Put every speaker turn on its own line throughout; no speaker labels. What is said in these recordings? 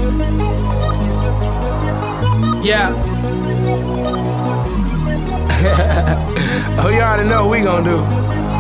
Yeah. Oh, you already know what we gon' do.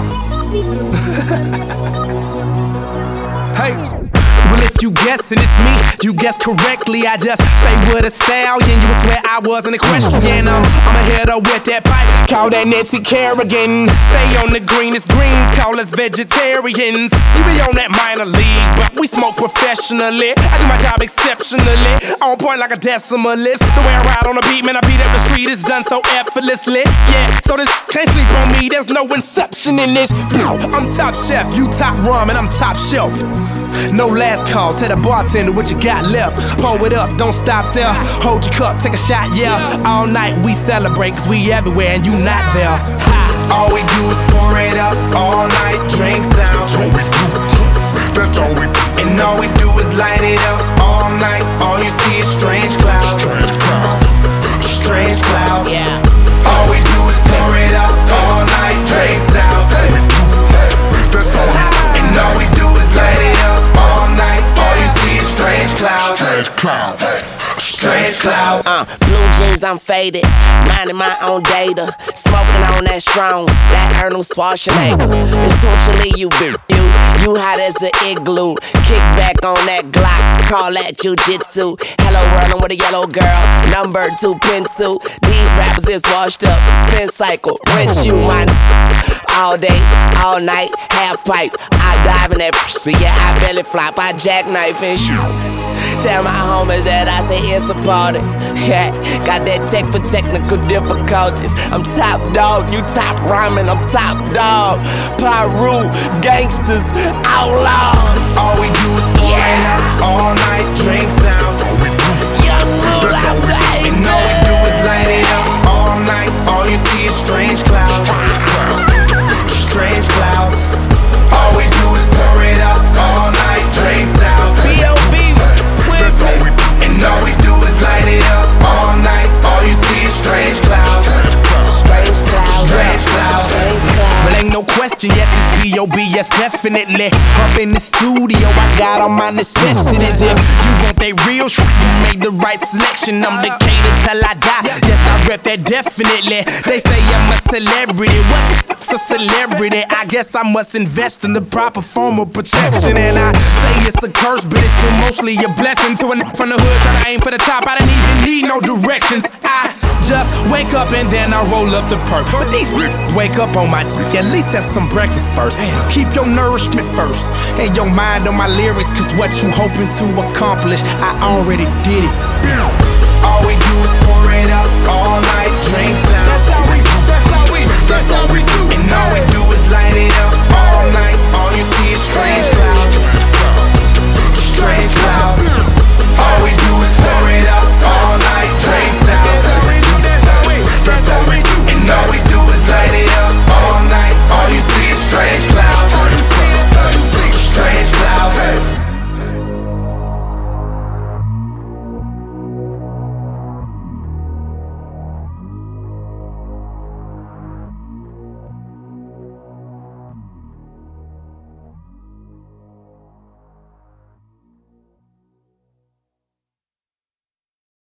Hey. Well, if you guessing it's me, you guessed correctly. I just stay with a stallion. You would swear I was an equestrian. I'm a hitter with that pipe, call that Nancy Kerrigan. Stay on the greenest greens, call us vegetarians. You be on that minor league, but we smoke professionally. I do my job exceptionally, on point like a decimalist. The way I ride on the beat, man, I beat up the street, it's done so effortlessly. Yeah, so this can't sleep on me, there's no inception in this. I'm top chef, you top rum, and I'm top shelf. No last call, tell the bartender what you got left. Pour it up, don't stop there. Hold your cup, take a shot, yeah. All night we celebrate, cause we everywhere and you not there. Ha. All we do is pour it up, all night, drink sounds.
That's all we do, that's all we do.
And all we do is light it up, all night. All you see is strange clouds.
Strange clouds.
Strange clouds.
Yeah.
All we do is pour it up, all night, drink sounds.
That's all we do.
And all we do is light it up all night. All you see is strange clouds.
Strange clouds.
Strange clouds.
Blue jeans, I'm faded, minding my own data, smoking on that strong, that Arnold Schwarzenegger. Essentially, you hot as an igloo. Kick back on that Glock, call that jujitsu. Hello world, I'm with a yellow girl, number 2 pencil. These rappers is washed up, spin cycle, rinse you my all day, all night, half pipe. I dive in that pussy, yeah, I belly flop, I jackknife and shoot. Tell my homies that I say it's a party. Yeah, got that tech for technical difficulties. I'm top dog, you top rhyming, I'm top dog. Pyru, gangsters, outlaws.
All we do is pour it up all night, drink sounds.
Young rules out the
And all we do is light it up all night. All you see is strange clouds. Strange clouds. All we do is pour it up all night, drink sounds.
B.O.B.
That's all we do.
And all we do is light it up all night. All you see is strange clouds.
Strange clouds.
Strange clouds.
Strange clouds.
Well, ain't no question, yes, it's B.O.B., yes, definitely. Up in the studio, I got all my necessities. If you want that real shit, you made the right selection. I'm Decatur till I die, yes, I rep that definitely. They say I'm a celebrity, what's a celebrity? I guess I must invest in the proper form of protection. And I say it's a curse, but it's still mostly a blessing. To a from the hood, trying to aim for the top, I didn't even need no directions. I just wake up and then I roll up the perk. But these wake up on my at least have some breakfast first. Keep your nourishment first and your mind on my lyrics, cause what you hoping to accomplish, I already did it. All we do is pour it up all night, drink sounds. That's how we do.